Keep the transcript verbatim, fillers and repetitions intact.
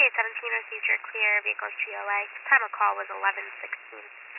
eight seventeen received your clear, vehicles G O A. Time of call was eleven sixteen.